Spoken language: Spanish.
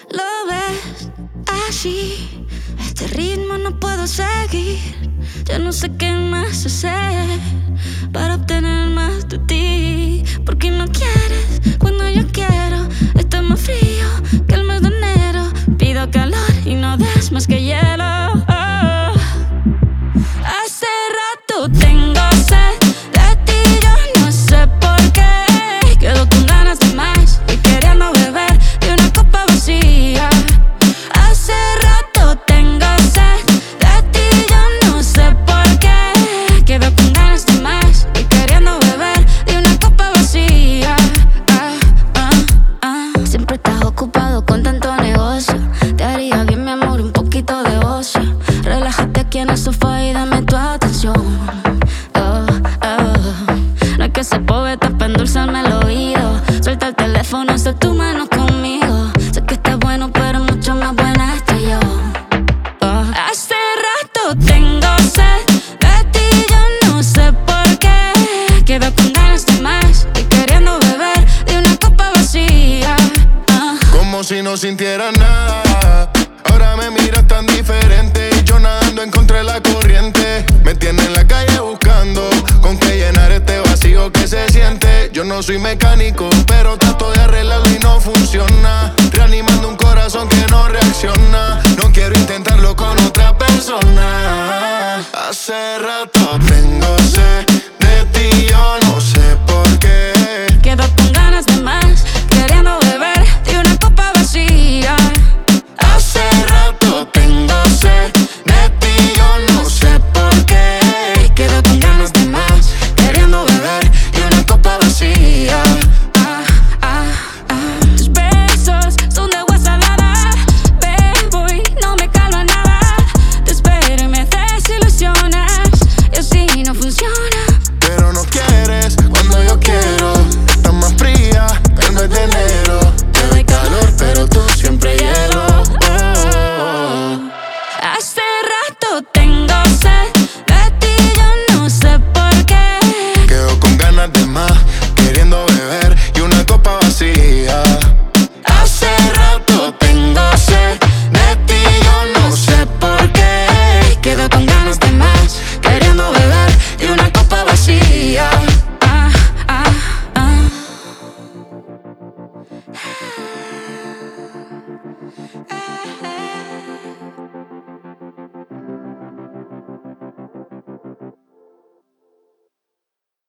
Lo ves así, este ritmo no puedo seguir. Ya no sé qué más hacer para obtener más de ti. Porque no quieres cuando yo quiero. Está más frío que el mes de enero. Pido calor y no des más que hielo. Hace rato tengo sed de ti, yo no sé por qué. Quedo con ganas de más y queriendo beber de una copa vacía. Hace rato tengo sed de ti, yo no sé por qué. Quedo con ganas de más y queriendo beber de una copa vacía. Siempre estás ocupado con tanto negocio. Te haría bien, mi amor, un poquito de ocio. Relájate aquí en el sofá y dame tu atención. No hay que ser poeta para endulzarme el oído. Suelta el teléfono, haz tu mano conmigo. Sé que estás bueno, pero mucho más buena estoy yo. Hace rato tengo sed de ti, yo no sé por qué. Quedo con ganas de más y queriendo beber de una copa vacía. Como si no sintiera nada. Ahora me miras tan diferente y yo nadando en contra de la corriente. Me tiene en la calle buscando con qué llenar este vacío que se siente. Yo no soy mecánico, pero trato de arreglarlo y no funciona. Reanimando un corazón que no reacciona. No quiero intentarlo con otra persona. Hace rato